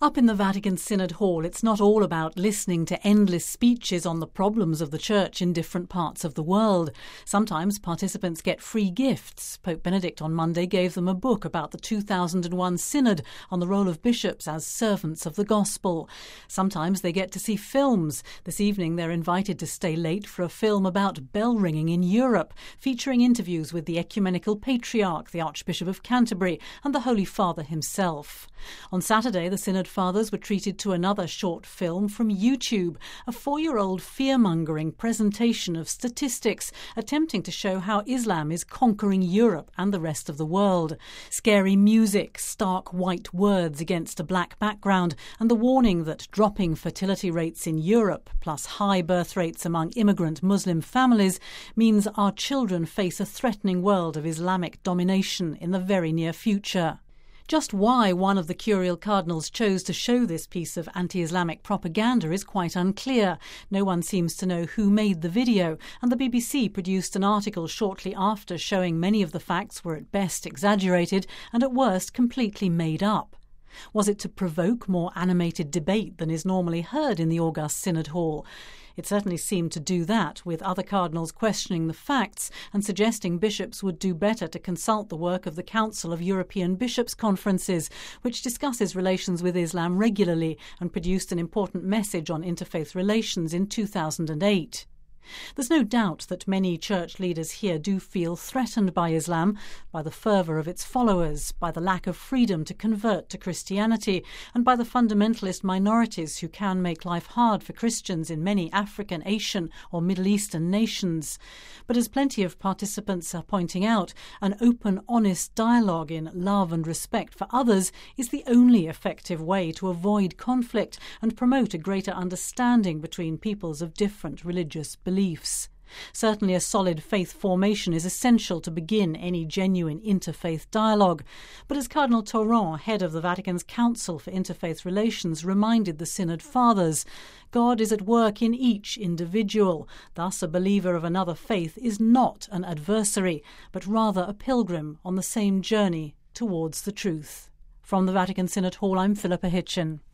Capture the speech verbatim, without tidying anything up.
Up in the Vatican Synod Hall, it's not all about listening to endless speeches on the problems of the Church in different parts of the world. Sometimes participants get free gifts. Pope Benedict on Monday gave them a book about the two thousand one Synod on the role of bishops as servants of the gospel. Sometimes they get to see films. This evening they're invited to stay late for a film about bell ringing in Europe, featuring interviews with the Ecumenical Patriarch, the Archbishop of Canterbury, and the Holy Father himself. On Saturday, the Synod Fathers were treated to another short film from YouTube, a four-year-old fear-mongering presentation of statistics attempting to show how Islam is conquering Europe and the rest of the world. Scary music, stark white words against a black background, and the warning that dropping fertility rates in Europe, plus high birth rates among immigrant Muslim families, means our children face a threatening world of Islamic domination in the very near future. Just why one of the curial cardinals chose to show this piece of anti-Islamic propaganda is quite unclear. No one seems to know who made the video, and the B B C produced an article shortly after showing many of the facts were at best exaggerated and at worst completely made up. Was it to provoke more animated debate than is normally heard in the august Synod Hall? It certainly seemed to do that, with other cardinals questioning the facts and suggesting bishops would do better to consult the work of the Council of European Bishops' Conferences, which discusses relations with Islam regularly and produced an important message on interfaith relations in two thousand eight. There's no doubt that many church leaders here do feel threatened by Islam, by the fervour of its followers, by the lack of freedom to convert to Christianity, and by the fundamentalist minorities who can make life hard for Christians in many African, Asian or Middle Eastern nations. But as plenty of participants are pointing out, an open, honest dialogue in love and respect for others is the only effective way to avoid conflict and promote a greater understanding between peoples of different religious beliefs. Beliefs. Certainly a solid faith formation is essential to begin any genuine interfaith dialogue. But as Cardinal Tauran, head of the Vatican's Council for Interfaith Relations, reminded the Synod Fathers, God is at work in each individual. Thus, a believer of another faith is not an adversary, but rather a pilgrim on the same journey towards the truth. From the Vatican Synod Hall, I'm Philippa Hitchin.